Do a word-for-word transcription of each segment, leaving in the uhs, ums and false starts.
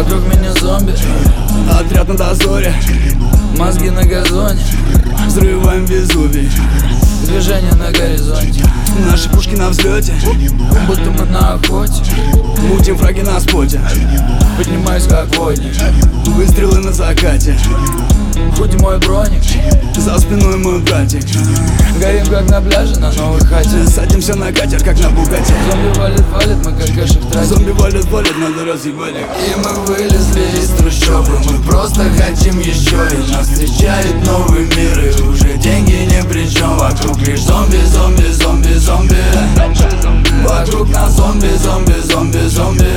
Вокруг меня зомби, отряд на дозоре, мозги на газоне, взрываем Везувий, движение на горизонте. наши пушки на взлете, Будто мы на охоте, мутим фраги на споте, поднимаюсь как водник. выстрелы на закате, Худи мой броник, за спиной мой братик. горим как на пляже на новой хате. Садимся на катер, как на Бугате. Зомби валит, валит, мы как кэшек тратим. Зомби валят, валят, надо разъебать их. И мы вылезли из трущобы, мы просто хотим еще. И нас встречает новый мир, и уже деньги ни при чем. Вокруг лишь зомби, зомби, зомби, зомби. Вокруг нас зомби, зомби, зомби, зомби.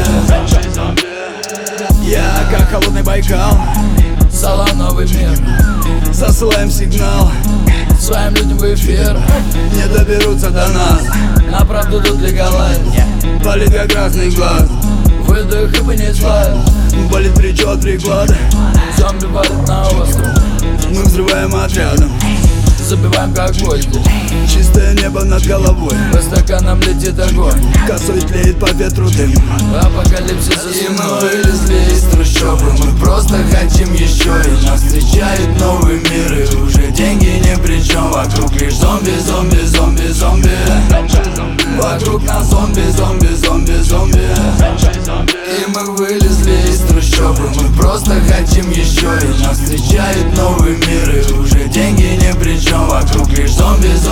Я как холодный Байкал, Салам, новый мир, засылаем сигнал, своим людям в эфир. не доберутся до нас. На правду тут легалайз, Палит как красный глаз, выдох и понеслась. болит причет приклад. Зомби валит на остров, Мы взрываем отрядом, забиваем как гвозди. чистое небо над головой, По стаканам летит огонь, косой тлеет по ветру дым. апокалипсис. И мы вылезли из трущобы, мы просто хотим еще. И нас встречает новый мир, и уже деньги ни при чем. Вокруг лишь зомби, зомби, зомби, зомби. Вокруг нас зомби, зомби, зомби, зомби. И мы вылезли из трущобы, мы просто хотим еще. И нас встречает новый мир, и уже деньги ни при чем. Вокруг лишь зомби, зомби.